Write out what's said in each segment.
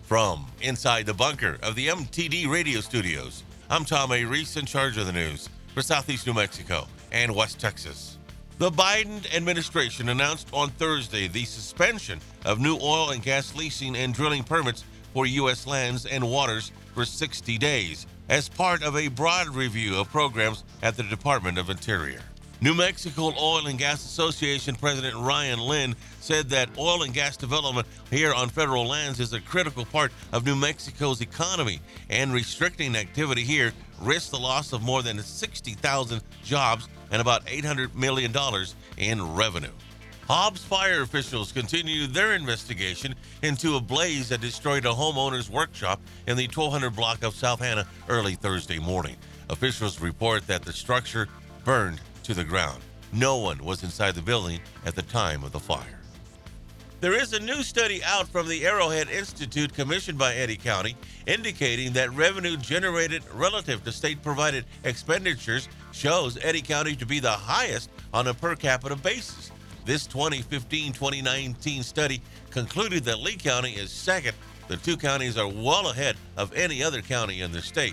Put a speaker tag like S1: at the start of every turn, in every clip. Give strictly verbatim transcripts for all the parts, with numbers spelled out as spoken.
S1: From inside the bunker of the M T D radio studios, I'm Tom A. Reese, in charge of the news for Southeast New Mexico and West Texas. The Biden administration announced on Thursday the suspension of new oil and gas leasing and drilling permits for U S lands and waters for sixty days as part of a broad review of programs at the Department of Interior. New Mexico Oil and Gas Association President Ryan Lynn said that oil and gas development here on federal lands is a critical part of New Mexico's economy, and restricting activity here risks the loss of more than sixty thousand jobs and about eight hundred million dollars in revenue. Hobbs fire officials continued their investigation into a blaze that destroyed a homeowner's workshop in the twelve hundred block of South Hannah early Thursday morning. Officials report that the structure burned to the ground. No one was inside the building at the time of the fire. There is a new study out from the Arrowhead Institute commissioned by Eddy County indicating that revenue generated relative to state-provided expenditures shows Eddy County to be the highest on a per capita basis. This twenty fifteen twenty nineteen study concluded that Lee County is second. The two counties are well ahead of any other county in the state.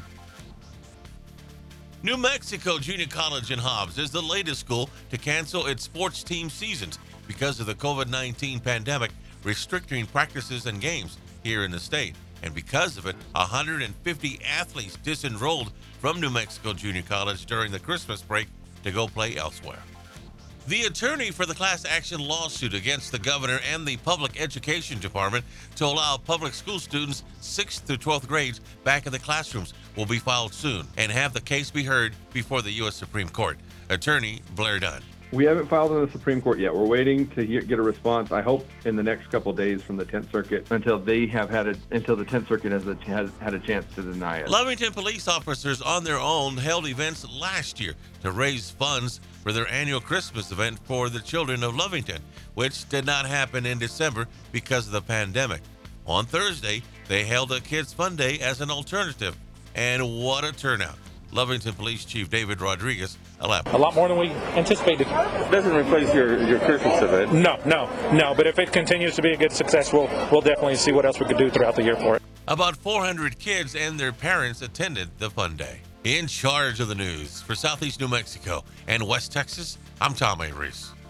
S1: New Mexico Junior College in Hobbs is the latest school to cancel its sports team seasons because of the COVID nineteen pandemic restricting practices and games here in the state. And because of it, one hundred fifty athletes disenrolled from New Mexico Junior College during the Christmas break to go play elsewhere. The attorney for the class action lawsuit against the governor and the public education department to allow public school students sixth through twelfth grades back in the classrooms will be filed soon and have the case be heard before the U S Supreme Court. Attorney Blair Dunn.
S2: We haven't filed in the Supreme Court yet. We're waiting to hear, get a response, I hope, in the next couple of days from the tenth Circuit until they have had it, until the tenth Circuit has, a, has had a chance to deny it.
S1: Lovington police officers on their own held events last year to raise funds for their annual Christmas event for the children of Lovington, which did not happen in December because of the pandemic. On Thursday, they held a Kids Fun Day as an alternative. And what a turnout. Lovington Police Chief David Rodriguez elaborated.
S3: A lot more than we anticipated.
S4: It doesn't replace your, your Christmas event.
S3: No, no, no. But if it continues to be a good success, we'll, we'll definitely see what else we could do throughout the year for it.
S1: About four hundred kids and their parents attended the Fun Day. In charge of the news for Southeast New Mexico and West Texas, I'm Tom A. Reese.